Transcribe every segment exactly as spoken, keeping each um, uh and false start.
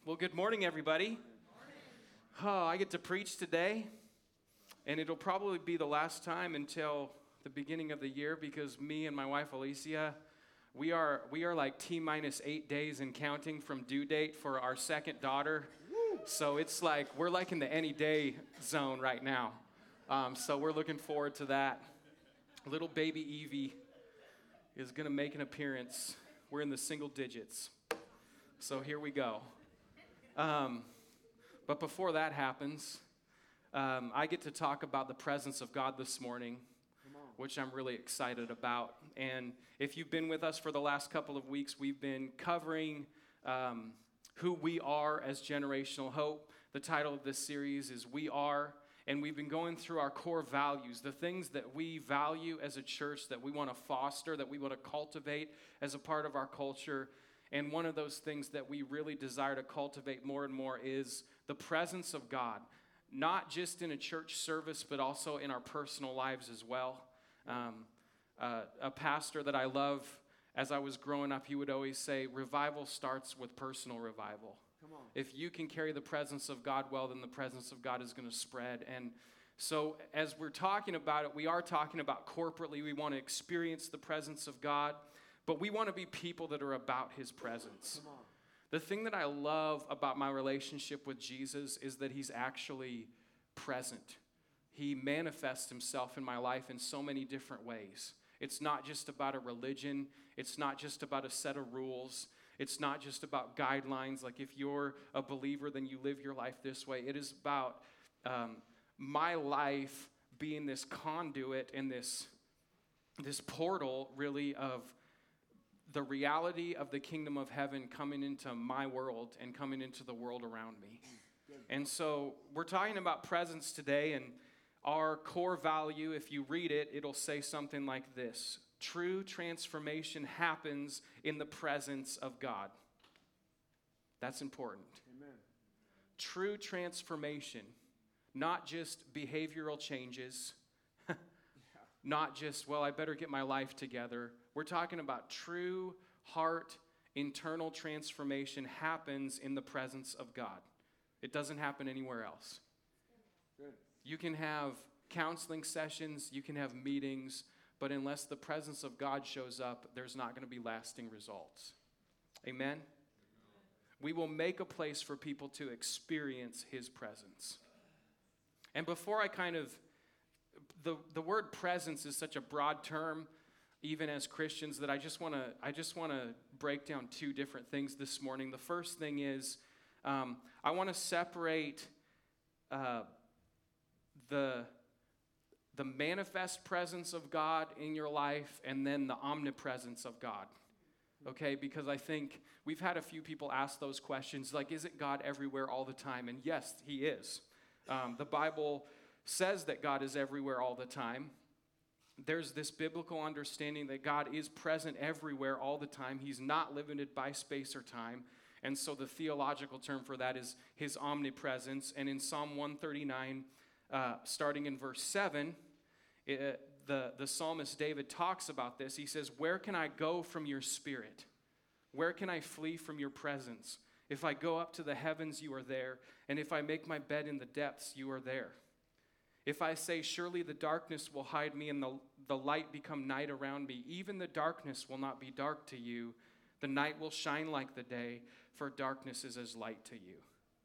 Well, good morning, everybody. Oh, I get to preach today, and it'll probably be the last time until the beginning of the year because me and my wife, Alicia, we are we are like T minus eight days and counting from due date for our second daughter. So it's like, we're like in the any day zone right now. Um, so we're looking forward to that. Little baby Evie is going to make an appearance. We're in the single digits. So here we go. Um, but before that happens, um, I get to talk about the presence of God this morning, which I'm really excited about. And if you've been with us for the last couple of weeks, we've been covering um, who we are as Generational Hope. The title of this series is We Are, and we've been going through our core values, the things that we value as a church, that we want to foster, that we want to cultivate as a part of our culture. And one of those things that we really desire to cultivate more and more is the presence of God, not just in a church service, but also in our personal lives as well. Um, uh, a pastor that I love, as I was growing up, he would always say, revival starts with personal revival. Come on. If you can carry the presence of God well, then the presence of God is going to spread. And so as we're talking about it, we are talking about corporately. We want to experience the presence of God. But we want to be people that are about his presence. The thing that I love about my relationship with Jesus is that he's actually present. He manifests himself in my life in so many different ways. It's not just about a religion. It's not just about a set of rules. It's not just about guidelines, like if you're a believer, then you live your life this way. It is about um, my life being this conduit and this, this portal, really, of the reality of the kingdom of heaven coming into my world and coming into the world around me. And so we're talking about presence today, and our core value, if you read it, it'll say something like this: true transformation happens in the presence of God. That's important. Amen. True transformation, not just behavioral changes, not just, well, I better get my life together. We're talking about true heart, internal transformation happens in the presence of God. It doesn't happen anywhere else. Good. You can have counseling sessions, you can have meetings, but unless the presence of God shows up, there's not going to be lasting results. Amen? We will make a place for people to experience his presence. And before I kind of, the, the word presence is such a broad term, even as Christians, that I just want to I just want to break down two different things this morning. The first thing is um, I want to separate uh, the the manifest presence of God in your life and then the omnipresence of God. Okay, because I think we've had a few people ask those questions, like, isn't God everywhere all the time? And yes, he is. Um, the Bible says that God is everywhere all the time. There's this biblical understanding that God is present everywhere all the time. He's not limited by space or time. And so the theological term for that is his omnipresence. And in Psalm one thirty-nine, uh, starting in verse seven, it, the, the psalmist David talks about this. He says, where can I go from your spirit? Where can I flee from your presence? If I go up to the heavens, you are there. And if I make my bed in the depths, you are there. If I say, surely the darkness will hide me and the, the light become night around me, even the darkness will not be dark to you. The night will shine like the day, for darkness is as light to you.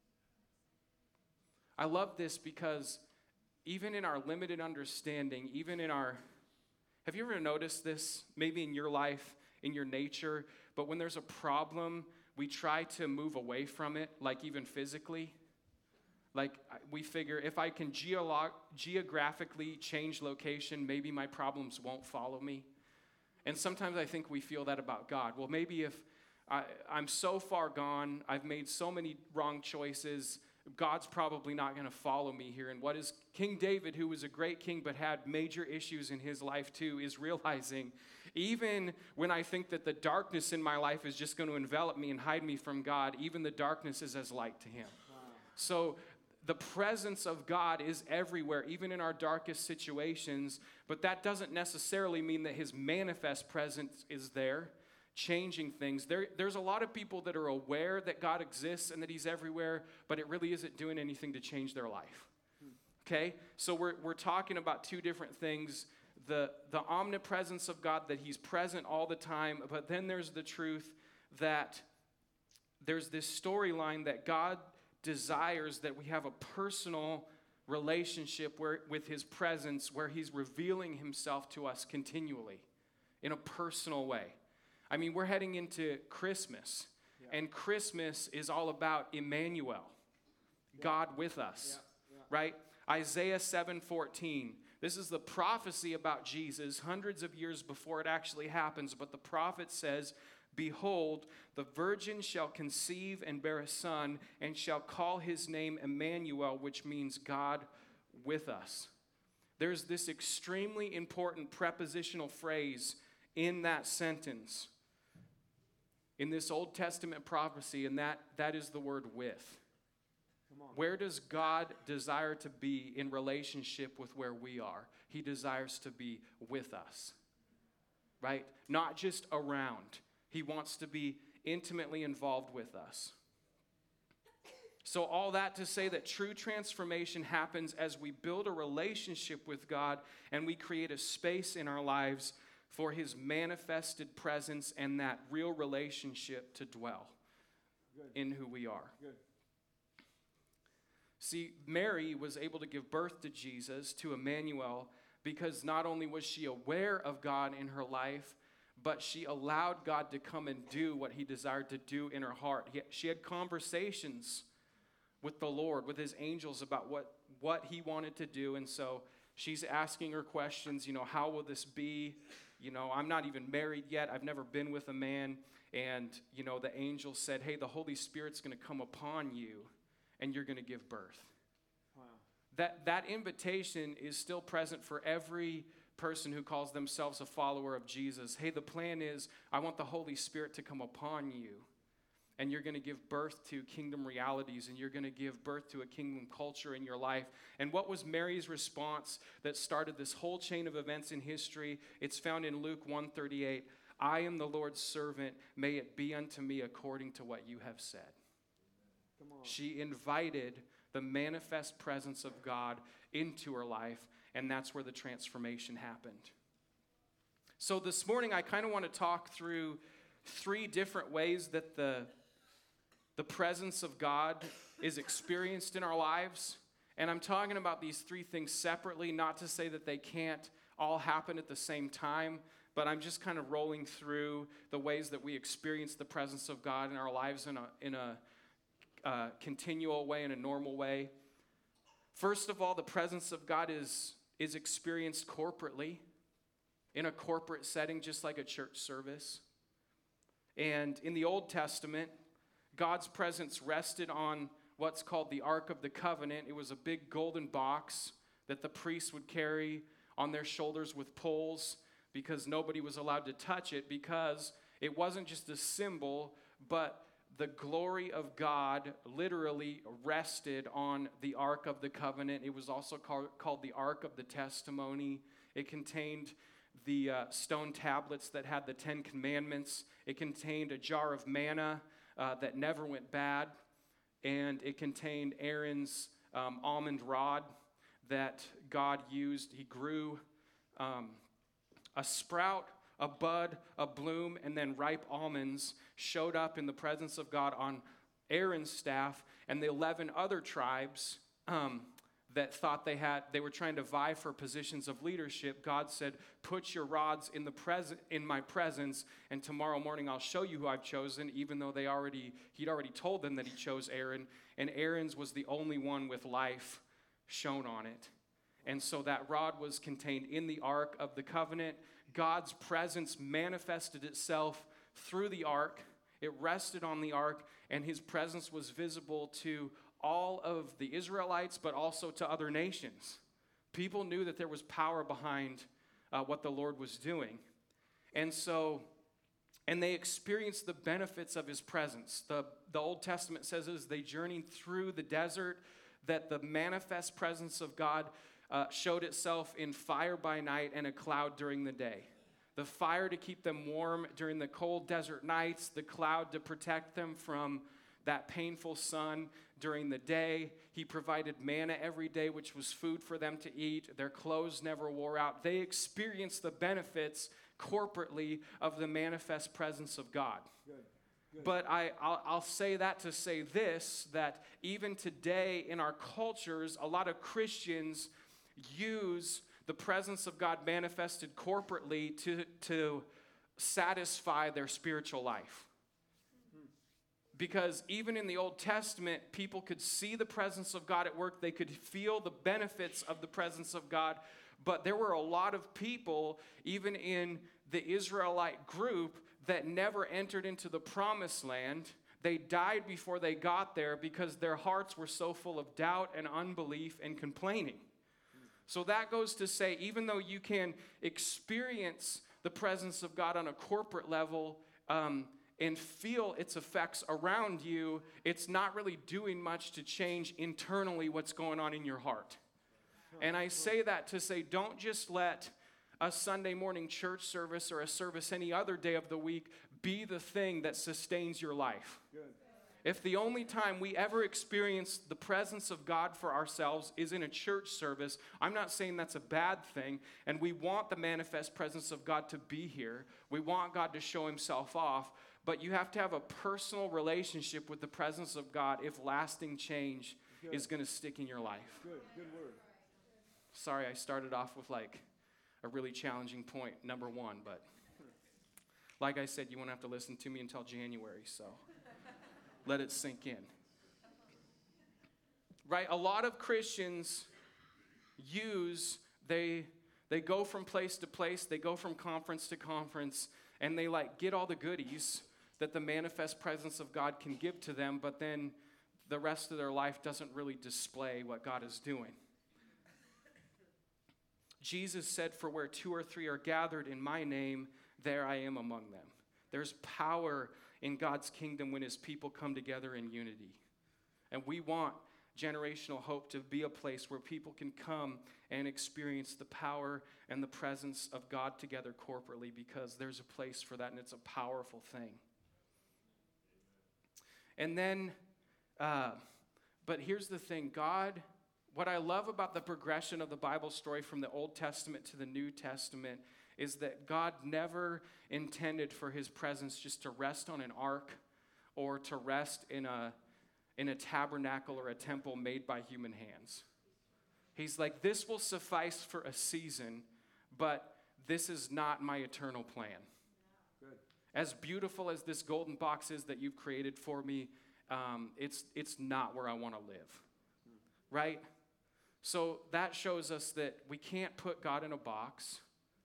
I love this because even in our limited understanding, even in our, have you ever noticed this, maybe in your life, in your nature, but when there's a problem, we try to move away from it, like even physically? Like, we figure if I can geolo- geographically change location, maybe my problems won't follow me. And sometimes I think we feel that about God. Well, maybe if I, I'm so far gone, I've made so many wrong choices, God's probably not going to follow me here. And what is King David, who was a great king but had major issues in his life too, is realizing, even when I think that the darkness in my life is just going to envelop me and hide me from God, even the darkness is as light to him. Wow. So the presence of God is everywhere, even in our darkest situations, but that doesn't necessarily mean that his manifest presence is there. changing things. There, there's a lot of people that are aware that God exists and that he's everywhere, but it really isn't doing anything to change their life. Okay? So we're, we're talking about two different things. The, the omnipresence of God, that he's present all the time, but then there's the truth that there's this storyline that God desires that we have a personal relationship where, with his presence, where he's revealing himself to us continually in a personal way. I mean, we're heading into Christmas, yeah. and Christmas is all about Emmanuel, yeah. God with us, yeah. Yeah. right? Isaiah seven fourteen. This is the prophecy about Jesus hundreds of years before it actually happens, but the prophet says, behold, the virgin shall conceive and bear a son, and shall call his name Emmanuel, which means God with us. There's this extremely important prepositional phrase in that sentence, in this Old Testament prophecy, and that, that is the word with. Where does God desire to be in relationship with where we are? He desires to be with us, right? Not just around. He wants to be intimately involved with us. So all that to say that true transformation happens as we build a relationship with God and we create a space in our lives for his manifested presence and that real relationship to dwell Good. In who we are. Good. See, Mary was able to give birth to Jesus, to Emmanuel, because not only was she aware of God in her life, but she allowed God to come and do what he desired to do in her heart. He, she had conversations with the Lord, with his angels, about what, what he wanted to do. And so she's asking her questions, you know, how will this be? You know, I'm not even married yet. I've never been with a man. And, you know, the angel said, hey, the Holy Spirit's going to come upon you, and you're going to give birth. Wow. That, that invitation is still present for every person who calls themselves a follower of Jesus. Hey, the plan is I want the Holy Spirit to come upon you, and you're going to give birth to kingdom realities, and you're going to give birth to a kingdom culture in your life. And what was Mary's response that started this whole chain of events in history? It's found in Luke one thirty-eight. I am the Lord's servant. May it be unto me according to what you have said. She invited the manifest presence of God into her life, and that's where the transformation happened. So this morning, I kind of want to talk through three different ways that the, the presence of God is experienced in our lives. And I'm talking about these three things separately, not to say that they can't all happen at the same time, but I'm just kind of rolling through the ways that we experience the presence of God in our lives in a, in a Uh, continual way, in a normal way. First of all, the presence of God is, is experienced corporately, in a corporate setting, just like a church service. And in the Old Testament, God's presence rested on what's called the Ark of the Covenant. It was a big golden box that the priests would carry on their shoulders with poles, because nobody was allowed to touch it, because it wasn't just a symbol, but the glory of God literally rested on the Ark of the Covenant. It was also called, called the Ark of the Testimony. It contained the uh, stone tablets that had the Ten Commandments. It contained a jar of manna uh, that never went bad. And it contained Aaron's um, almond rod that God used. He grew um, a sprout, a bud, a bloom, and then ripe almonds showed up in the presence of God on Aaron's staff, and the eleven other tribes um, that thought they had, they were trying to vie for positions of leadership. God said, put your rods in the present, in my presence, and tomorrow morning I'll show you who I've chosen, even though they already, he'd already told them that he chose Aaron, and Aaron's was the only one with life shown on it. And so that rod was contained in the Ark of the Covenant. God's presence manifested itself through the ark. It rested on the ark, and his presence was visible to all of the Israelites, but also to other nations. People knew that there was power behind uh, what the Lord was doing. And so, and they experienced the benefits of his presence. The, the Old Testament says as they journeyed through the desert, that the manifest presence of God Uh, showed itself in fire by night and a cloud during the day. the fire to keep them warm during the cold desert nights, the cloud to protect them from that painful sun during the day. He provided manna every day, which was food for them to eat. Their clothes never wore out. They experienced the benefits corporately of the manifest presence of God. Good. Good. But I, I'll, I'll say that to say this, that even today in our cultures, a lot of Christians use the presence of God manifested corporately to, to satisfy their spiritual life. Because even in the Old Testament, people could see the presence of God at work. They could feel the benefits of the presence of God. But there were a lot of people, even in the Israelite group, that never entered into the promised land. They died before they got there because their hearts were so full of doubt and unbelief and complaining. So that goes to say, even though you can experience the presence of God on a corporate level, um, and feel its effects around you, it's not really doing much to change internally what's going on in your heart. And I say that to say, don't just let a Sunday morning church service or a service any other day of the week be the thing that sustains your life. Good. If the only time we ever experience the presence of God for ourselves is in a church service, I'm not saying that's a bad thing, and we want the manifest presence of God to be here. We want God to show himself off. But you have to have a personal relationship with the presence of God if lasting change Good. Is going to stick in your life. Good, good word. Sorry, I started off with like a really challenging point, number one. But like I said, you won't have to listen to me until January, so let it sink in. Right? A lot of Christians use, they, they go from place to place, they go from conference to conference, and they like get all the goodies that the manifest presence of God can give to them, but then the rest of their life doesn't really display what God is doing. Jesus said, "For where two or three are gathered in my name, there I am among them." There's power in God's kingdom when his people come together in unity. And we want Generational Hope to be a place where people can come and experience the power and the presence of God together corporately, because there's a place for that, and it's a powerful thing. And then, uh, but here's the thing, God, what I love about the progression of the Bible story from the Old Testament to the New Testament is that God never intended for his presence just to rest on an ark or to rest in a in a tabernacle or a temple made by human hands. He's like, this will suffice for a season, but this is not my eternal plan. Good. As beautiful as this golden box is that you've created for me, um, it's it's not where I want to live, hmm. right? So that shows us that we can't put God in a box.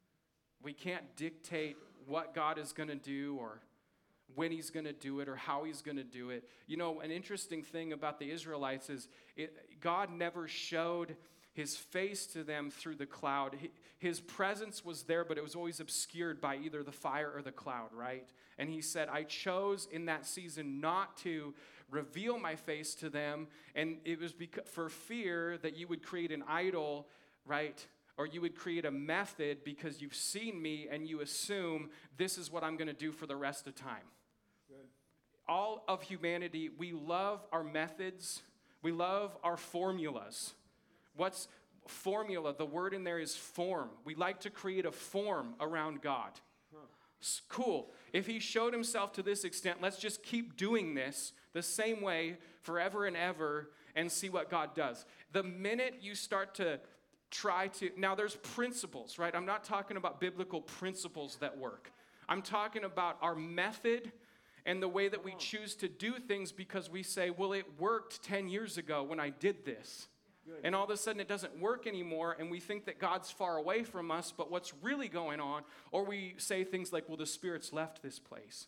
We can't dictate what God is going to do or when he's going to do it or how he's going to do it. You know, an interesting thing about the Israelites is it, God never showed his face to them through the cloud. His presence was there, but it was always obscured by either the fire or the cloud, right? And he said, I chose in that season not to reveal my face to them, and it was because, for fear that you would create an idol, right? Or you would create a method because you've seen me and you assume this is what I'm going to do for the rest of time. Good. All of humanity, we love our methods. We love our formulas. What's formula? The word in there is form. We like to create a form around God. Huh. Cool. If he showed himself to this extent, let's just keep doing this the same way forever and ever and see what God does. The minute you start to try to, now there's principles, right? I'm not talking about biblical principles that work. I'm talking about our method and the way that we choose to do things because we say, well, it worked ten years ago when I did this. Good. And all of a sudden it doesn't work anymore, and we think that God's far away from us, but what's really going on, or we say things like, well, the Spirit's left this place.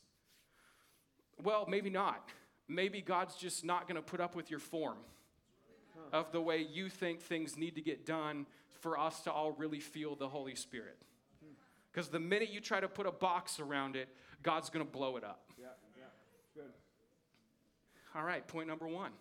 Well, maybe not. Maybe God's just not going to put up with your form huh. of the way you think things need to get done for us to all really feel the Holy Spirit. Because the minute you try to put a box around it, God's going to blow it up. Yeah, yeah, good. All right, point number one.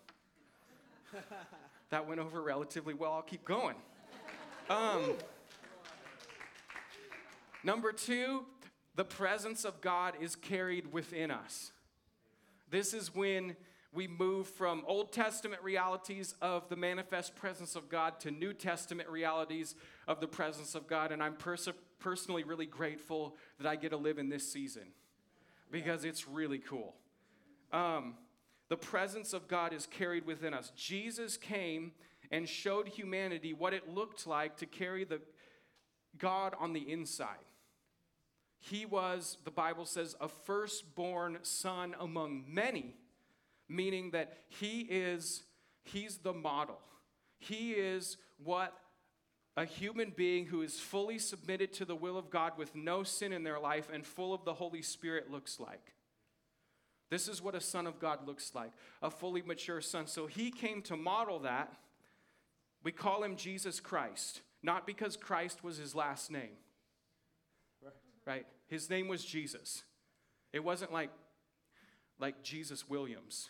That went over relatively well. I'll keep going. Um, Number two, the presence of God is carried within us. This is when we move from Old Testament realities of the manifest presence of God to New Testament realities of the presence of God. And I'm pers- personally really grateful that I get to live in this season because it's really cool. Um, the presence of God is carried within us. Jesus came and showed humanity what it looked like to carry the God on the inside. He was, the Bible says, a firstborn son among many, meaning that he is, he's the model. He is what a human being who is fully submitted to the will of God with no sin in their life and full of the Holy Spirit looks like. This is what a son of God looks like, a fully mature son. So he came to model that. We call him Jesus Christ, not because Christ was his last name. Right? His name was Jesus. It wasn't like, like Jesus Williams.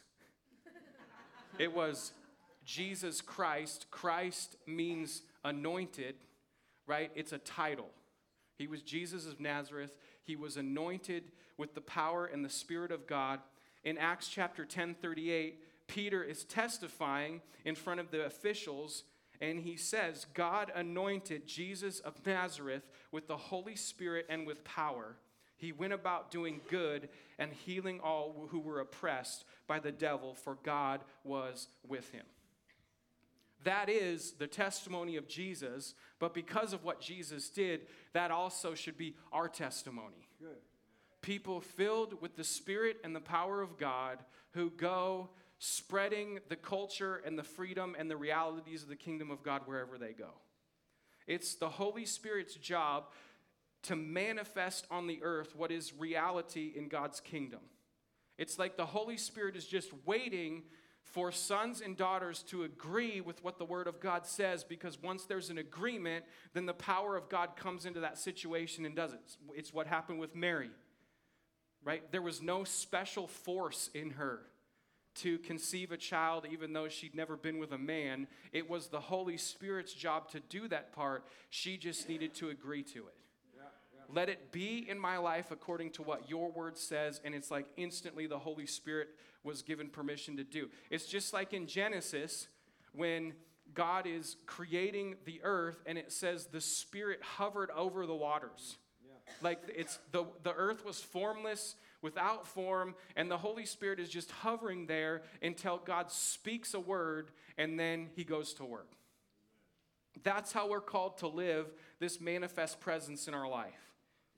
It was Jesus Christ. Christ means anointed, right? It's a title. He was Jesus of Nazareth. He was anointed with the power and the Spirit of God. In Acts chapter ten thirty-eight, Peter is testifying in front of the officials, and he says, God anointed Jesus of Nazareth with the Holy Spirit and with power. He went about doing good and healing all who were oppressed by the devil, for God was with him. That is the testimony of Jesus, but because of what Jesus did, that also should be our testimony. Good. People filled with the Spirit and the power of God who go spreading the culture and the freedom and the realities of the kingdom of God wherever they go. It's the Holy Spirit's job to manifest on the earth what is reality in God's kingdom. It's like the Holy Spirit is just waiting for sons and daughters to agree with what the Word of God says, because once there's an agreement, then the power of God comes into that situation and does it. It's what happened with Mary, right? There was no special force in her to conceive a child, even though she'd never been with a man. It was the Holy Spirit's job to do that part. She just needed to agree to it. Yeah, yeah. Let it be in my life according to what your word says, and it's like instantly the Holy Spirit was given permission to do. It's just like in Genesis when God is creating the earth, and it says the Spirit hovered over the waters. Yeah. Like it's the, the earth was formless, without form, and the Holy Spirit is just hovering there until God speaks a word, and then he goes to work. That's how we're called to live this manifest presence in our life.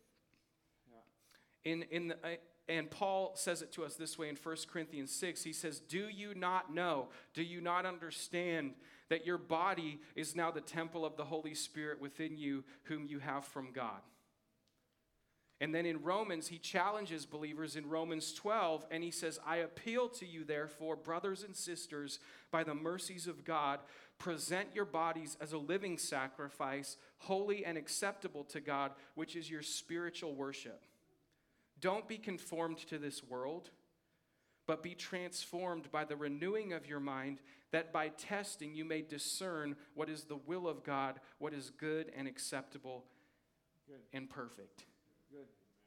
Yeah. In, in the, uh, and Paul says it to us this way in First Corinthians six. He says, do you not know, do you not understand that your body is now the temple of the Holy Spirit within you, whom you have from God? And then in Romans, he challenges believers in Romans twelve, and he says, I appeal to you, therefore, brothers and sisters, by the mercies of God, present your bodies as a living sacrifice, holy and acceptable to God, which is your spiritual worship. Don't be conformed to this world, but be transformed by the renewing of your mind, that by testing you may discern what is the will of God, what is good and acceptable Good. and perfect. Good.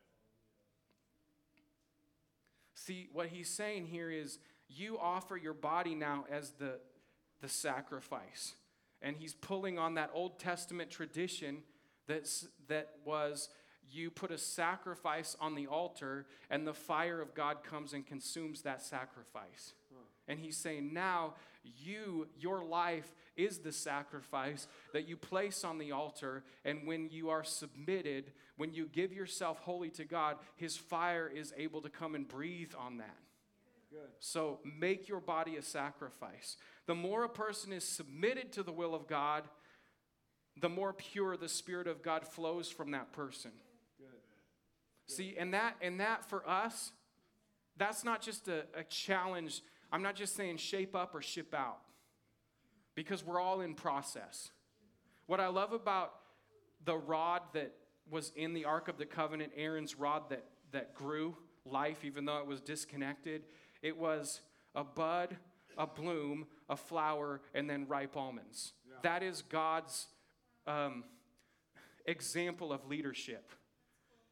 See, what he's saying here is you offer your body now as the, the sacrifice. And he's pulling on that Old Testament tradition that's, that was you put a sacrifice on the altar and the fire of God comes and consumes that sacrifice. Huh. And he's saying now you, your life is the sacrifice that you place on the altar, and when you are submitted, when you give yourself wholly to God, his fire is able to come and breathe on that. Good. So make your body a sacrifice. The more a person is submitted to the will of God, the more pure the Spirit of God flows from that person. Good. See, and that and that for us, that's not just a, a challenge. I'm not just saying shape up or ship out, because we're all in process. What I love about the rod that was in the Ark of the Covenant, Aaron's rod that, that grew life even though it was disconnected, it was a bud, a bloom, a flower, and then ripe almonds. Yeah. That is God's um, example of leadership.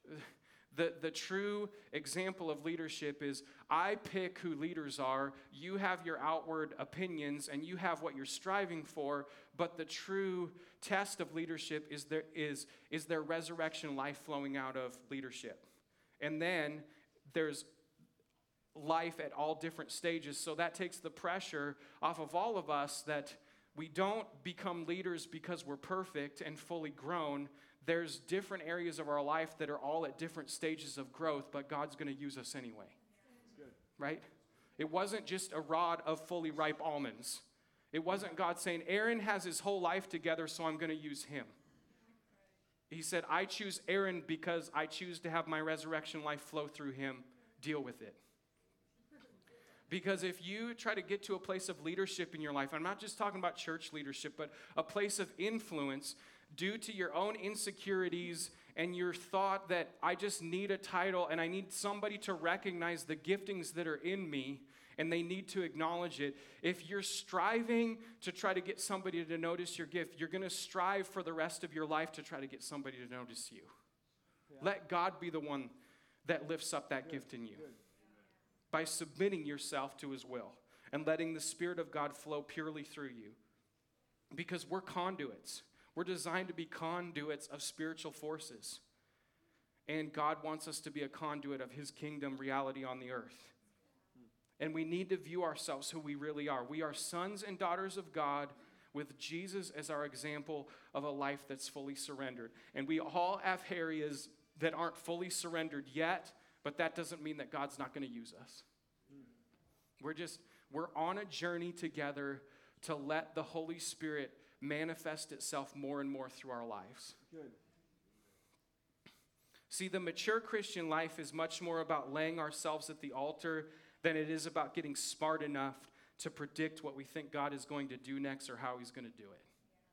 The, the true example of leadership is I pick who leaders are, you have your outward opinions, and you have what you're striving for, but the true test of leadership is there is, is their resurrection life flowing out of leadership. And then there's life at all different stages, so that takes the pressure off of all of us that we don't become leaders because we're perfect and fully grown. There's different areas of our life that are all at different stages of growth, but God's going to use us anyway. Good. Right? It wasn't just a rod of fully ripe almonds. It wasn't God saying, Aaron has his whole life together, so I'm going to use him. He said, I choose Aaron because I choose to have my resurrection life flow through him. Deal with it. Because if you try to get to a place of leadership in your life, I'm not just talking about church leadership, but a place of influence, due to your own insecurities and your thought that I just need a title and I need somebody to recognize the giftings that are in me and they need to acknowledge it. If you're striving to try to get somebody to notice your gift, you're going to strive for the rest of your life to try to get somebody to notice you. Yeah. Let God be the one that lifts up that Good. gift in you. Good. By submitting yourself to his will and letting the Spirit of God flow purely through you. Because we're conduits. We're designed to be conduits of spiritual forces. And God wants us to be a conduit of his kingdom reality on the earth. And we need to view ourselves who we really are. We are sons and daughters of God with Jesus as our example of a life that's fully surrendered. And we all have areas that aren't fully surrendered yet, but that doesn't mean that God's not going to use us. We're just, we're on a journey together to let the Holy Spirit manifest itself more and more through our lives. Good. See, the mature Christian life is much more about laying ourselves at the altar than it is about getting smart enough to predict what we think God is going to do next or how he's going to do it.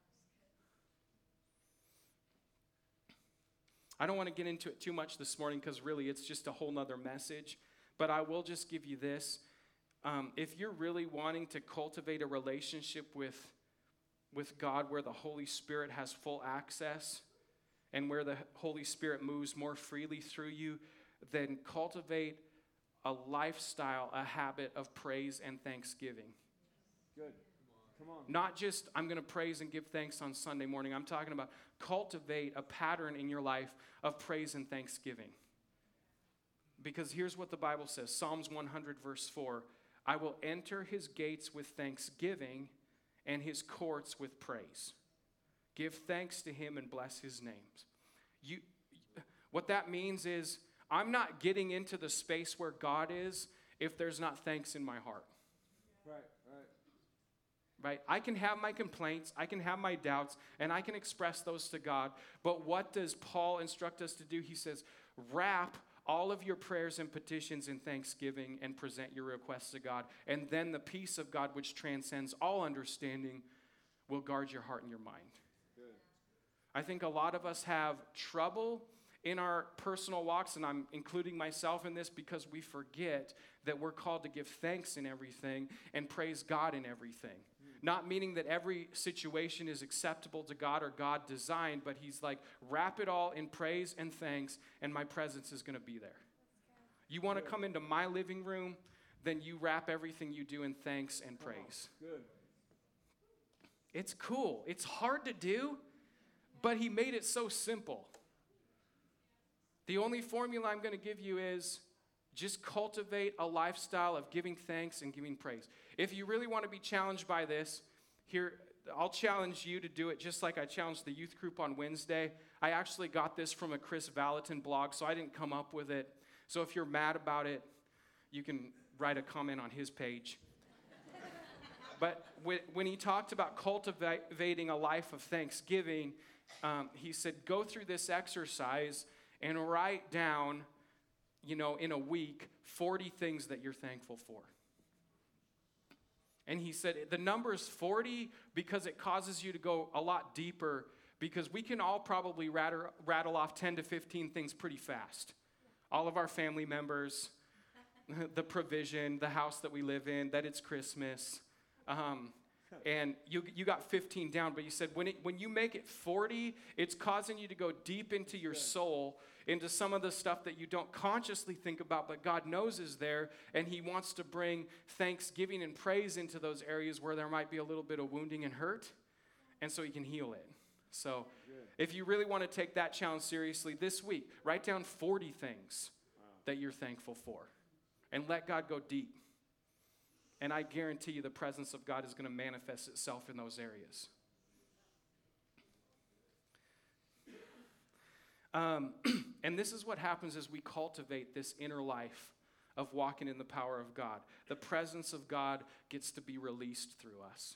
I don't want to get into it too much this morning because really it's just a whole nother message, but I will just give you this. Um, if you're really wanting to cultivate a relationship with with God where the Holy Spirit has full access and where the Holy Spirit moves more freely through you, then cultivate a lifestyle, a habit of praise and thanksgiving. Good. Come on. Not just, I'm going to praise and give thanks on Sunday morning. I'm talking about cultivate a pattern in your life of praise and thanksgiving. Because here's what the Bible says, Psalms one hundred verse four, I will enter his gates with thanksgiving and his courts with praise. Give thanks to him and bless his names. You, what that means is, I'm not getting into the space where God is if there's not thanks in my heart. Right, right. Right? I can have my complaints, I can have my doubts, and I can express those to God. But what does Paul instruct us to do? He says, wrap all of your prayers and petitions in thanksgiving and present your requests to God. And then the peace of God, which transcends all understanding, will guard your heart and your mind. Good. I think a lot of us have trouble in our personal walks, and I'm including myself in this because we forget that we're called to give thanks in everything and praise God in everything. Mm. Not meaning that every situation is acceptable to God or God designed, but he's like, wrap it all in praise and thanks, and my presence is going to be there. You want to come into my living room, then you wrap everything you do in thanks and praise. Oh, good. It's cool. It's hard to do, but he made it so simple. The only formula I'm going to give you is just cultivate a lifestyle of giving thanks and giving praise. If you really want to be challenged by this, here, I'll challenge you to do it just like I challenged the youth group on Wednesday. I actually got this from a Chris Valentin blog, so I didn't come up with it. So if you're mad about it, you can write a comment on his page. But when he talked about cultivating a life of thanksgiving, um, he said, go through this exercise and write down, you know, in a week, forty things that you're thankful for. And he said the number is forty because it causes you to go a lot deeper, because we can all probably rattle, rattle off ten to fifteen things pretty fast. All of our family members, the provision, the house that we live in, that it's Christmas. Um, and you you got fifteen down, but you said when it, when you make it forty, it's causing you to go deep into your soul, into some of the stuff that you don't consciously think about, but God knows is there, and he wants to bring thanksgiving and praise into those areas where there might be a little bit of wounding and hurt, and so he can heal it. So if you really want to take that challenge seriously this week, write down forty things that you're thankful for, and let God go deep. And I guarantee you the presence of God is going to manifest itself in those areas. Um, and this is what happens as we cultivate this inner life of walking in the power of God. The presence of God gets to be released through us.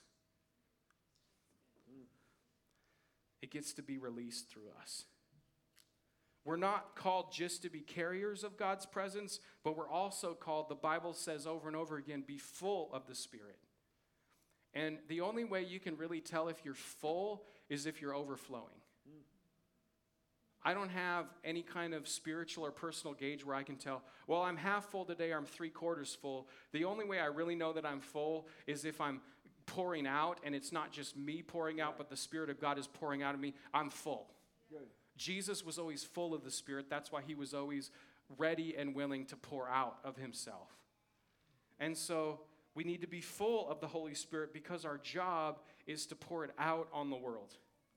It gets to be released through us. We're not called just to be carriers of God's presence, but we're also called, the Bible says over and over again, be full of the Spirit. And the only way you can really tell if you're full is if you're overflowing. I don't have any kind of spiritual or personal gauge where I can tell, well, I'm half full today or I'm three quarters full. The only way I really know that I'm full is if I'm pouring out, and it's not just me pouring out, but the Spirit of God is pouring out of me. I'm full. Good. Jesus was always full of the Spirit. That's why he was always ready and willing to pour out of himself. And so we need to be full of the Holy Spirit because our job is to pour it out on the world.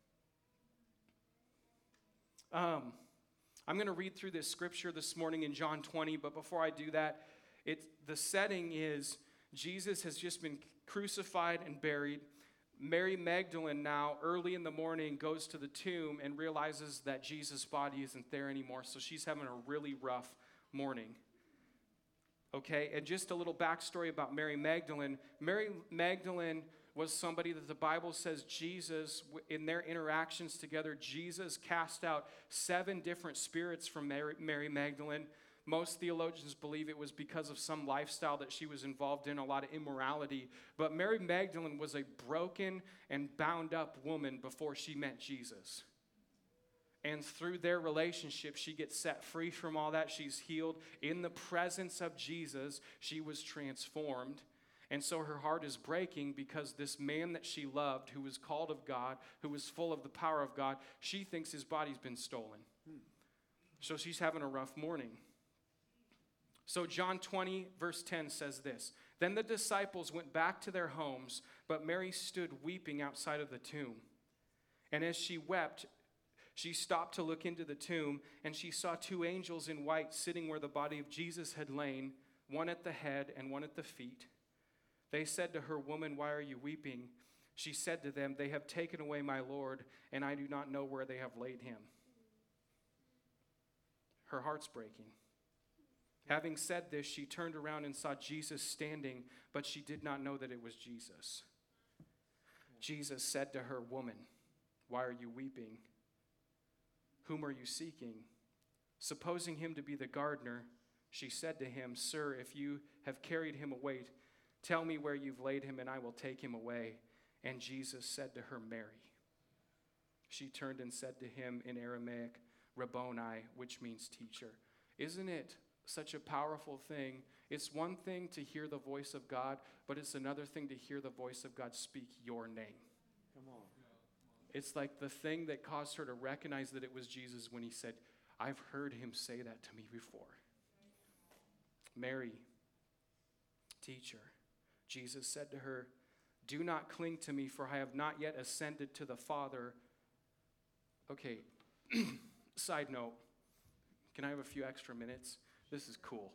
Um, I'm going to read through this scripture this morning in John twenty, but before I do that, it, the setting is Jesus has just been crucified and buried. Mary Magdalene now, early in the morning, goes to the tomb and realizes that Jesus' body isn't there anymore, so she's having a really rough morning. Okay, and just a little backstory about Mary Magdalene. Mary Magdalene was somebody that the Bible says Jesus, in their interactions together, Jesus cast out seven different spirits from Mary, Mary Magdalene. Most theologians believe it was because of some lifestyle that she was involved in, a lot of immorality. But Mary Magdalene was a broken and bound up woman before she met Jesus. And through their relationship, she gets set free from all that. She's healed. In the presence of Jesus, she was transformed. And so her heart is breaking because this man that she loved, who was called of God, who was full of the power of God, she thinks his body's been stolen. So she's having a rough morning. So John twenty, verse ten says this, "Then the disciples went back to their homes, but Mary stood weeping outside of the tomb. And as she wept, she stopped to look into the tomb, and she saw two angels in white sitting where the body of Jesus had lain, one at the head and one at the feet. They said to her, 'Woman, why are you weeping?' She said to them, 'They have taken away my Lord, and I do not know where they have laid him.'" Her heart's breaking. Having said this, she turned around and saw Jesus standing, but she did not know that it was Jesus. Jesus said to her, "Woman, why are you weeping? Whom are you seeking?" Supposing him to be the gardener, she said to him, "Sir, if you have carried him away, tell me where you've laid him, and I will take him away." And Jesus said to her, "Mary." She turned and said to him in Aramaic, "Rabboni," which means teacher. Isn't it such a powerful thing? It's one thing to hear the voice of God, but it's another thing to hear the voice of God speak your name. Come on. It's like the thing that caused her to recognize that it was Jesus when he said, "I've heard him say that to me before." "Mary, teacher." Jesus said to her, "Do not cling to me, for I have not yet ascended to the Father." Okay, side note, can I have a few extra minutes? This is cool.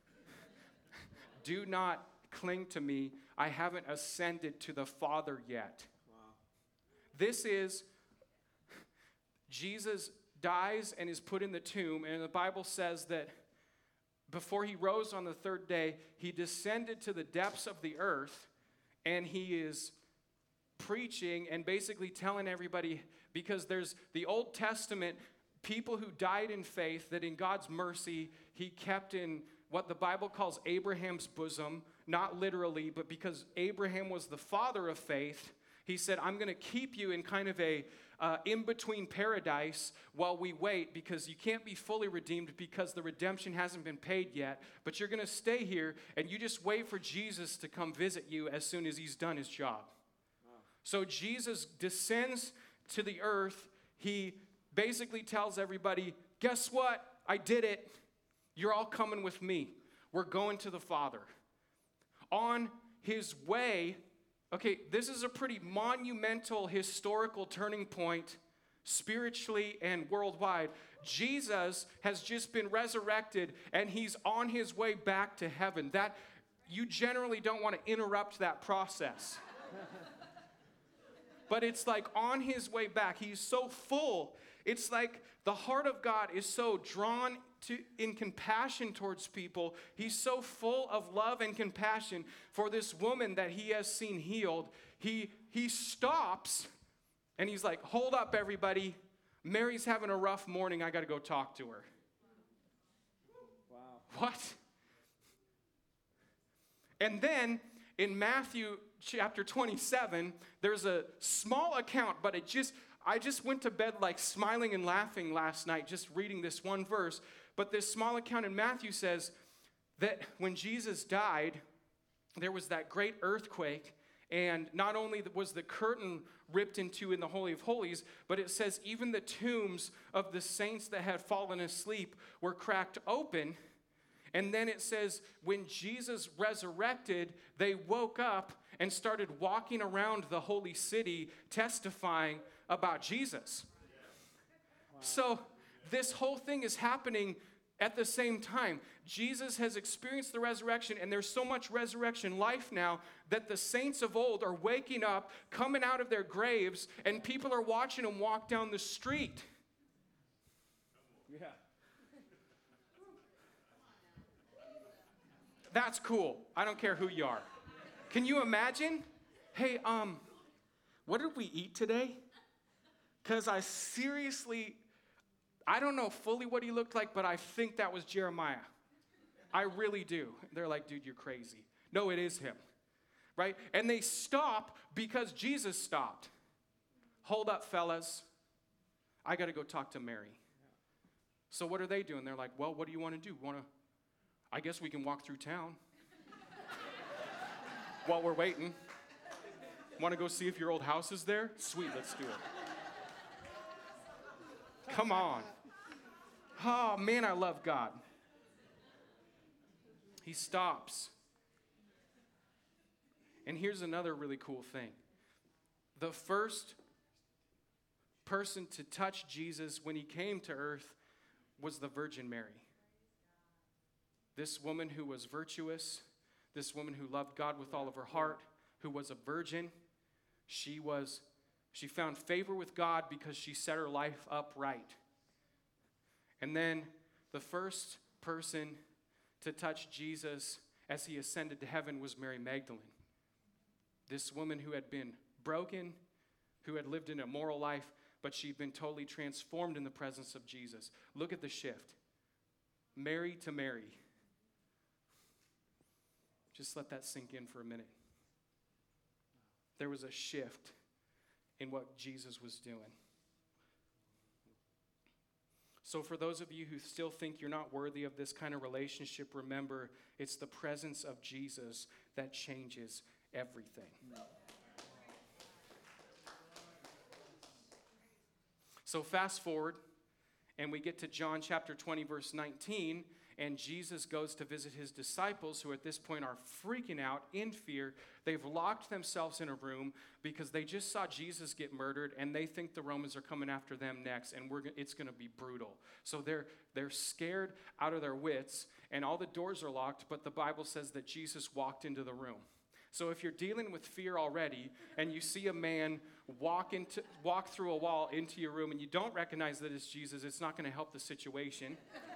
"Do not cling to me. I haven't ascended to the Father yet." Wow. This is, Jesus dies and is put in the tomb, and the Bible says that before he rose on the third day, he descended to the depths of the earth, and he is preaching and basically telling everybody, because there's the Old Testament people who died in faith that in God's mercy, he kept in what the Bible calls Abraham's bosom, not literally, but because Abraham was the father of faith, he said, "I'm going to keep you in kind of a uh, in-between paradise while we wait, because you can't be fully redeemed because the redemption hasn't been paid yet, but you're going to stay here, and you just wait for Jesus to come visit you as soon as he's done his job." So Jesus descends to the earth. He basically tells everybody, guess what? I did it. You're all coming with me. We're going to the Father. On his way, okay, this is a pretty monumental historical turning point spiritually and worldwide. Jesus has just been resurrected and he's on his way back to heaven. That you generally don't want to interrupt that process. But it's like on his way back, he's so full. It's like the heart of God is so drawn to in compassion towards people. He's so full of love and compassion for this woman that he has seen healed. He, he stops and he's like, hold up, everybody. Mary's having a rough morning. I got to go talk to her. Wow. What? And then in Matthew chapter twenty-seven, there's a small account, but it just, I just went to bed like smiling and laughing last night just reading this one verse. But this small account in Matthew says that when Jesus died, there was that great earthquake. And not only was the curtain ripped into in the Holy of Holies, but it says even the tombs of the saints that had fallen asleep were cracked open. And then it says when Jesus resurrected, they woke up and started walking around the holy city testifying about Jesus. Wow. So this whole thing is happening at the same time. Jesus has experienced the resurrection, and there's so much resurrection life now that the saints of old are waking up, coming out of their graves, and people are watching them walk down the street. Yeah. That's cool. I don't care who you are. Can you imagine? Hey, um, what did we eat today? Because I seriously, I don't know fully what he looked like, but I think that was Jeremiah. I really do. They're like, dude, you're crazy. No, it is him, right? And they stop because Jesus stopped. Hold up, fellas. I got to go talk to Mary. So what are they doing? They're like, well, what do you want to do? Want to? I guess we can walk through town while we're waiting. Want to go see if your old house is there? Sweet, let's do it. Come on. Oh, man, I love God. He stops. And here's another really cool thing. The first person to touch Jesus when he came to earth was the Virgin Mary. This woman who was virtuous, this woman who loved God with all of her heart, who was a virgin, she was, she found favor with God because she set her life up right. And then the first person to touch Jesus as he ascended to heaven was Mary Magdalene. This woman who had been broken, who had lived an immoral life, but she'd been totally transformed in the presence of Jesus. Look at the shift. Mary to Mary. Just let that sink in for a minute. There was a shift in what Jesus was doing. So for those of you who still think you're not worthy of this kind of relationship, remember, it's the presence of Jesus that changes everything. So fast forward, and we get to John chapter twenty, verse nineteen, and Jesus goes to visit his disciples who at this point are freaking out in fear. They've locked themselves in a room because they just saw Jesus get murdered, and they think the Romans are coming after them next, and we're, it's going to be brutal. So they're, they're scared out of their wits, and all the doors are locked, but the Bible says that Jesus walked into the room. So if you're dealing with fear already, and you see a man walk into walk through a wall into your room, and you don't recognize that it's Jesus, it's not going to help the situation.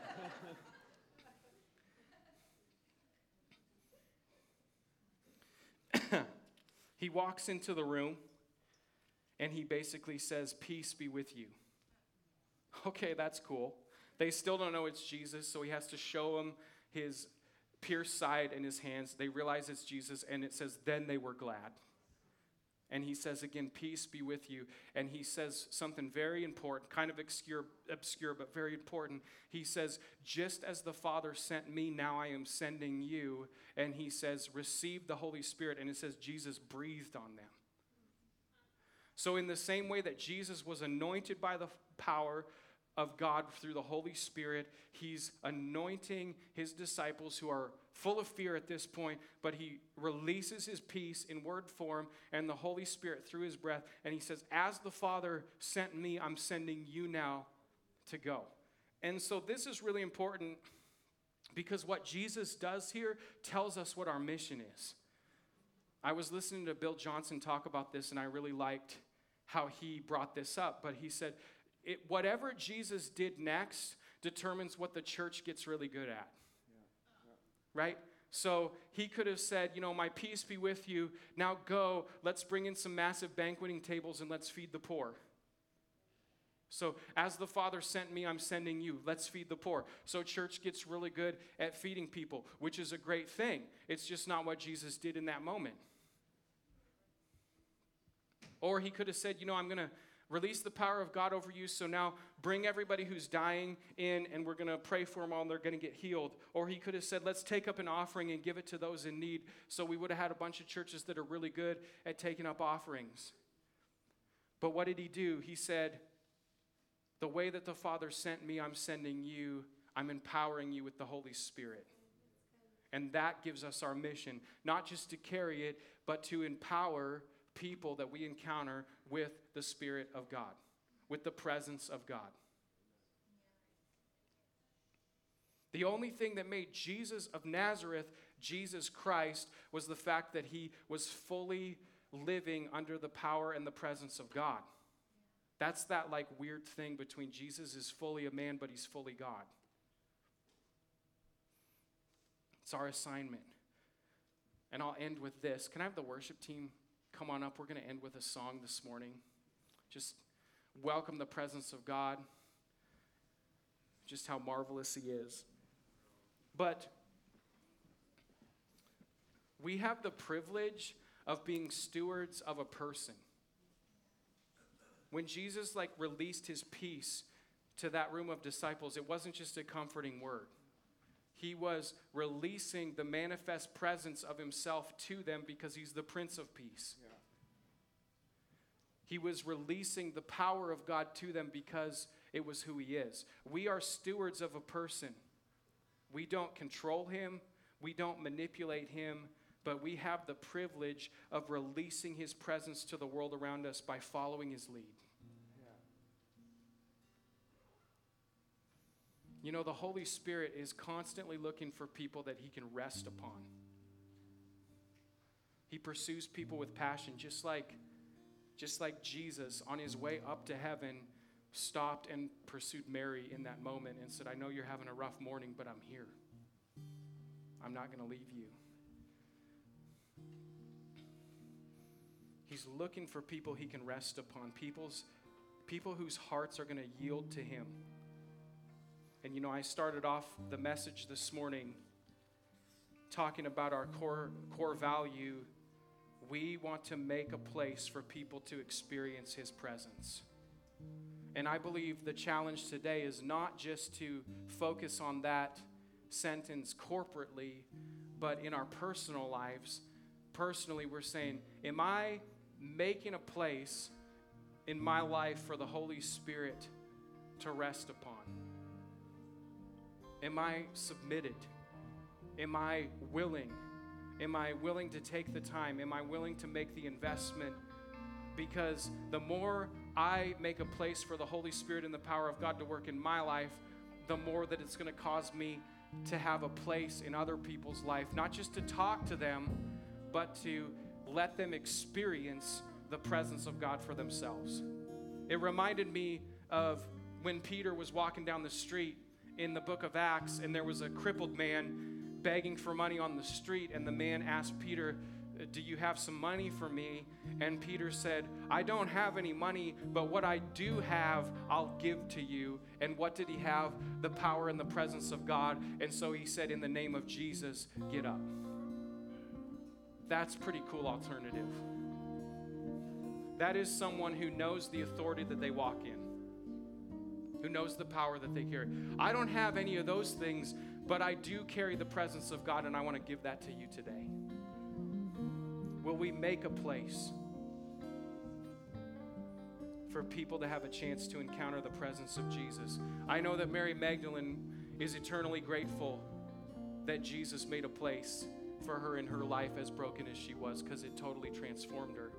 He walks into the room, and he basically says, peace be with you. Okay, that's cool. They still don't know it's Jesus, so he has to show them his pierced side in his hands. They realize it's Jesus, and it says, then they were glad. And he says again, peace be with you. And he says something very important, kind of obscure, obscure, but very important. He says, just as the Father sent me, now I am sending you. And he says, receive the Holy Spirit. And it says, Jesus breathed on them. So in the same way that Jesus was anointed by the power of God through the Holy Spirit, he's anointing his disciples who are full of fear at this point, but he releases his peace in word form and the Holy Spirit through his breath. And he says, as the Father sent me, I'm sending you now to go. And so this is really important because what Jesus does here tells us what our mission is. I was listening to Bill Johnson talk about this, and I really liked how he brought this up. But he said, it, whatever Jesus did next determines what the church gets really good at. Yeah. Yeah. Right? So he could have said, you know, my peace be with you. Now go, let's bring in some massive banqueting tables and let's feed the poor. So as the Father sent me, I'm sending you. Let's feed the poor. So church gets really good at feeding people, which is a great thing. It's just not what Jesus did in that moment. Or he could have said, you know, I'm going to release the power of God over you, so now bring everybody who's dying in, and we're going to pray for them all, and they're going to get healed. Or he could have said, let's take up an offering and give it to those in need. So we would have had a bunch of churches that are really good at taking up offerings. But what did he do? He said, the way that the Father sent me, I'm sending you. I'm empowering you with the Holy Spirit. And that gives us our mission, not just to carry it, but to empower people that we encounter with the Spirit of God, with the presence of God. The only thing that made Jesus of Nazareth, Jesus Christ, was the fact that he was fully living under the power and the presence of God. That's that like weird thing between Jesus is fully a man, but he's fully God. It's our assignment. And I'll end with this. Can I have the worship team come on up? We're going to end with a song this morning. Just welcome the presence of God. Just how marvelous he is. But we have the privilege of being stewards of a person. When Jesus like released his peace to that room of disciples, it wasn't just a comforting word. He was releasing the manifest presence of himself to them because he's the Prince of Peace. Yeah. He was releasing the power of God to them because it was who he is. We are stewards of a person. We don't control him. We don't manipulate him. But we have the privilege of releasing his presence to the world around us by following his lead. Yeah. You know, the Holy Spirit is constantly looking for people that he can rest upon. He pursues people with passion, just like, just like Jesus on his way up to heaven stopped and pursued Mary in that moment and said, I know you're having a rough morning, but I'm here. I'm not going to leave you. He's looking for people he can rest upon, people's, people whose hearts are going to yield to him. And you know, I started off the message this morning talking about our core, core value. We want to make a place for people to experience his presence. And I believe the challenge today is not just to focus on that sentence corporately, but in our personal lives. Personally, we're saying, am I making a place in my life for the Holy Spirit to rest upon? Am I submitted? Am I willing? Am I willing to take the time? Am I willing to make the investment? Because the more I make a place for the Holy Spirit and the power of God to work in my life, the more that it's going to cause me to have a place in other people's life, not just to talk to them, but to let them experience the presence of God for themselves. It reminded me of when Peter was walking down the street in the book of Acts, and there was a crippled man begging for money on the street, and the man asked Peter, do you have some money for me? And Peter said, I don't have any money, but what I do have, I'll give to you. And what did he have? The power and the presence of God. And so he said, in the name of Jesus, get up. That's a pretty cool alternative. That is someone who knows the authority that they walk in, who knows the power that they carry. I don't have any of those things, but I do carry the presence of God, and I want to give that to you today. Will we make a place? for people to have a chance to encounter the presence of Jesus. I know that Mary Magdalene is eternally grateful that Jesus made a place for her in her life, as broken as she was, because it totally transformed her.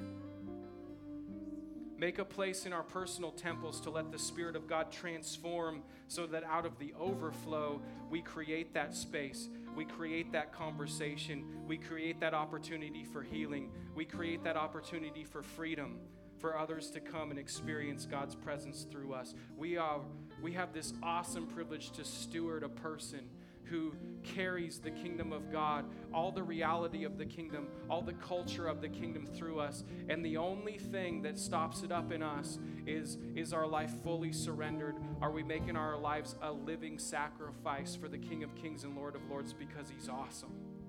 Make a place in our personal temples to let the Spirit of God transform, so that out of the overflow, we create that space. We create that conversation. We create that opportunity for healing. We create that opportunity for freedom, for others to come and experience God's presence through us. We are, we have this awesome privilege to steward a person who carries the kingdom of God, all the reality of the kingdom, all the culture of the kingdom through us. And the only thing that stops it up in us is, is our life fully surrendered? Are we making our lives a living sacrifice for the King of Kings and Lord of Lords, because he's awesome?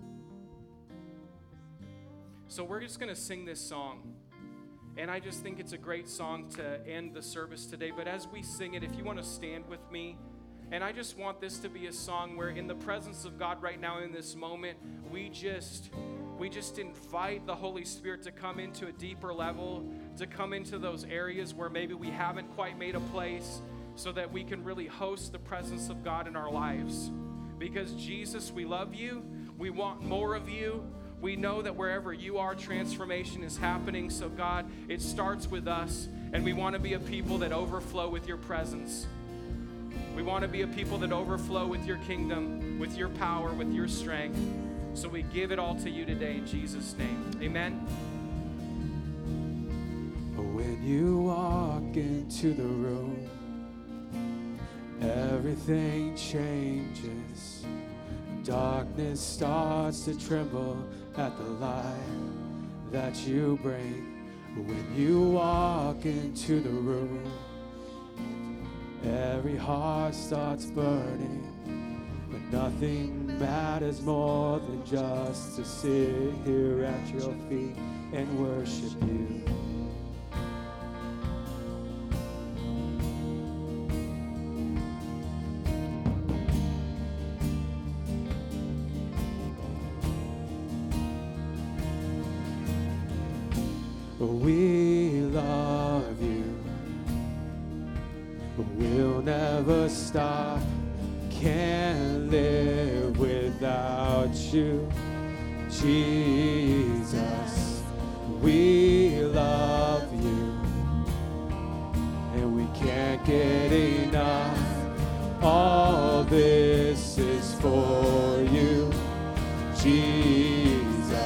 So we're just going to sing this song. And I just think it's a great song to end the service today. But as we sing it, if you want to stand with me, and I just want this to be a song where in the presence of God right now in this moment, we just we just invite the Holy Spirit to come into a deeper level, to come into those areas where maybe we haven't quite made a place, so that we can really host the presence of God in our lives. Because Jesus, we love you. We want more of you. We know that wherever you are, transformation is happening. So God, it starts with us, and we want to be a people that overflow with your presence. We want to be a people that overflow with your kingdom, with your power, with your strength. So we give it all to you today in Jesus' name. Amen. When you walk into the room, everything changes. Darkness starts to tremble at the light that you bring. When you walk into the room, every heart starts burning, but nothing matters more than just to sit here at your feet and worship you. We love you. We'll never stop, can't live without you, Jesus. We love you, and we can't get enough. All this is for you, Jesus.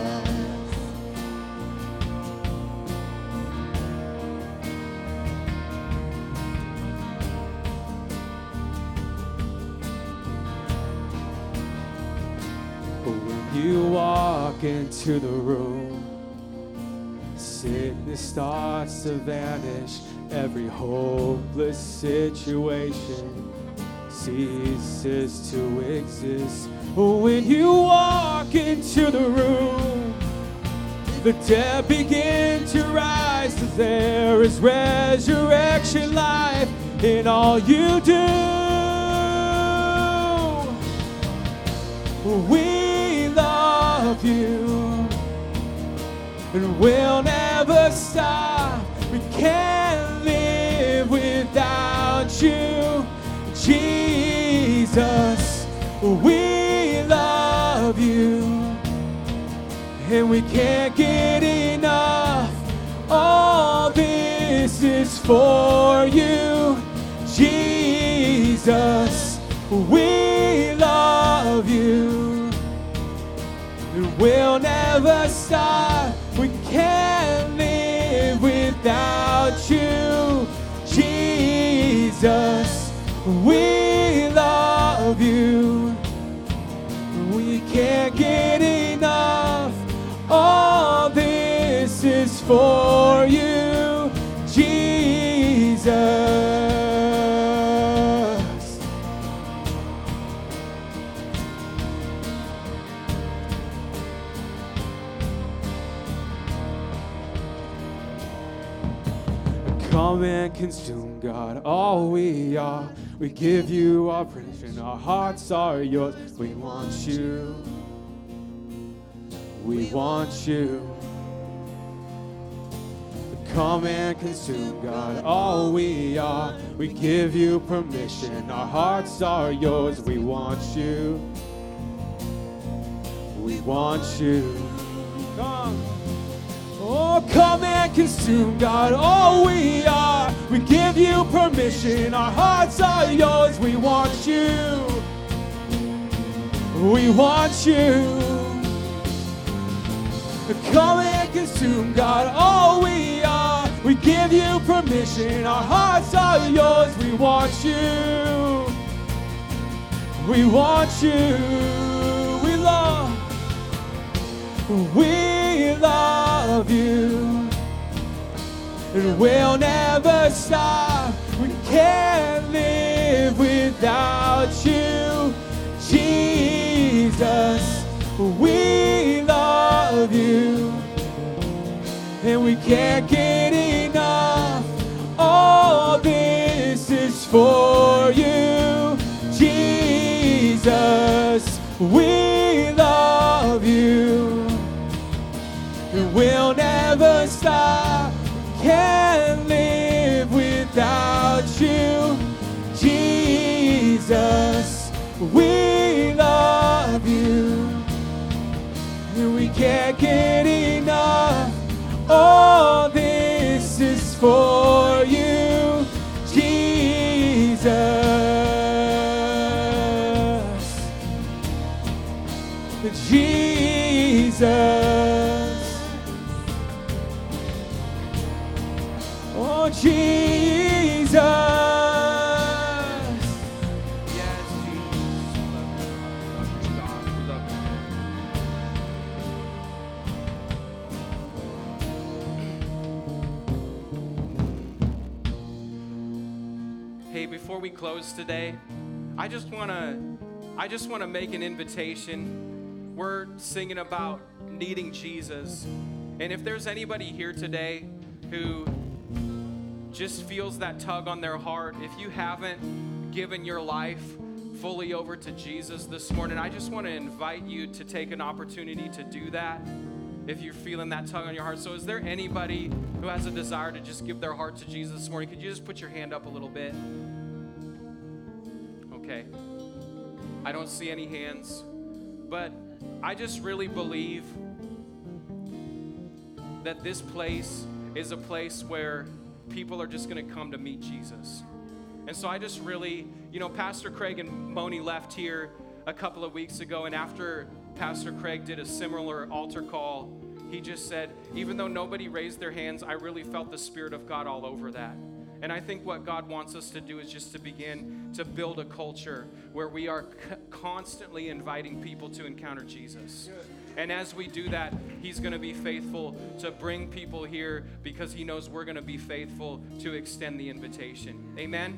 You walk into the room, sickness starts to vanish. Every hopeless situation ceases to exist. When you walk into the room, the dead begin to rise. There is resurrection life in all you do. We love you, and we'll never stop. We can't live without you, Jesus. We love you, and we can't get enough. All this is for you, Jesus. We love you, and we'll never stop. We can't live without you, Jesus. We love you, we can't get enough. All this is for you, Jesus. Come and consume, God, all we are. We give you our praise, and our hearts are yours. We want you. We want you. Come and consume, God, all we are. We give you permission. Our hearts are yours. We want you. We want you. Come. Oh, come and consume, God, all we are. We give you permission. Our hearts are yours. We want you. We want you. Come and consume, God, all we are. We give you permission. Our hearts are yours. We want you. We want you. We love. We love you. And we'll never stop. We can't live without you. Jesus, we love you. And we can't get enough. All this is for you. Jesus, we love you. And we'll never stop. Can't live without you. Jesus, we love you. And we can't get enough. All this is for you, Jesus. Jesus. Oh, Jesus. Yes, Jesus. Love you, God. We love you. Hey, before we close today, I just want to I just want to make an invitation. We're singing about needing Jesus. And if there's anybody here today who just feels that tug on their heart, if you haven't given your life fully over to Jesus this morning, I just want to invite you to take an opportunity to do that if you're feeling that tug on your heart. So is there anybody who has a desire to just give their heart to Jesus this morning? Could you just put your hand up a little bit? Okay. I don't see any hands, but I just really believe that this place is a place where people are just going to come to meet Jesus. And so I just really, you know, Pastor Craig and Moni left here a couple of weeks ago, and after Pastor Craig did a similar altar call, he just said, even though nobody raised their hands, I really felt the Spirit of God all over that. And I think what God wants us to do is just to begin to build a culture where we are c- constantly inviting people to encounter Jesus. And as we do that, he's going to be faithful to bring people here because he knows we're going to be faithful to extend the invitation. Amen?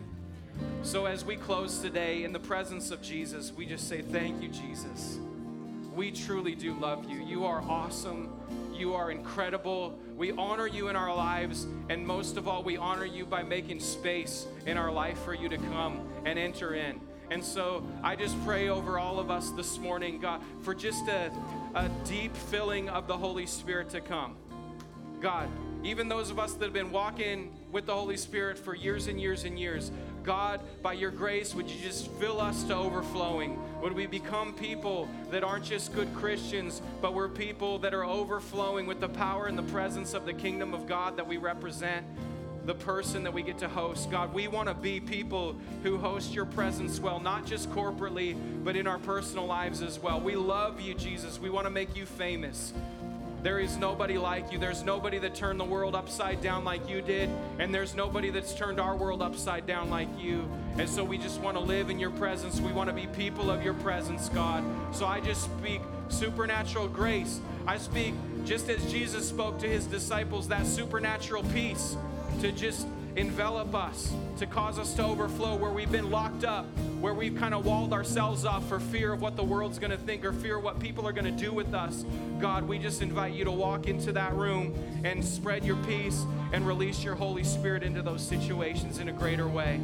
So as we close today in the presence of Jesus, we just say, thank you, Jesus. We truly do love you. You are awesome. You are incredible. We honor you in our lives, and most of all, we honor you by making space in our life for you to come and enter in. And so I just pray over all of us this morning, God, for just a, a deep filling of the Holy Spirit to come. God, even those of us that have been walking with the Holy Spirit for years and years and years, God, by your grace, would you just fill us to overflowing? Would we become people that aren't just good Christians, but we're people that are overflowing with the power and the presence of the kingdom of God that we represent, the person that we get to host. God, we want to be people who host your presence well, not just corporately, but in our personal lives as well. We love you, Jesus. We want to make you famous. There is nobody like you. There's nobody that turned the world upside down like you did, and there's nobody that's turned our world upside down like you. And so we just want to live in your presence. We want to be people of your presence, God. So I just speak supernatural grace. I speak, just as Jesus spoke to his disciples, that supernatural peace to just envelop us, to cause us to overflow where we've been locked up, where we've kind of walled ourselves off for fear of what the world's going to think or fear of what people are going to do with us. God, we just invite you to walk into that room and spread your peace and release your Holy Spirit into those situations in a greater way.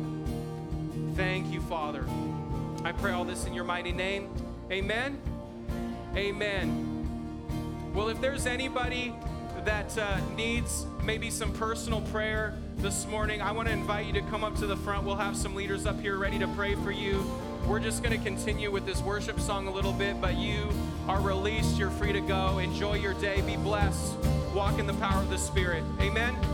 Thank you, Father. I pray all this in your mighty name. Amen. Amen. Well, if there's anybody that uh, needs maybe some personal prayer this morning, I want to invite you to come up to the front. We'll have some leaders up here ready to pray for you. We're just going to continue with this worship song a little bit, but you are released. You're free to go. Enjoy your day. Be blessed. Walk in the power of the Spirit. Amen.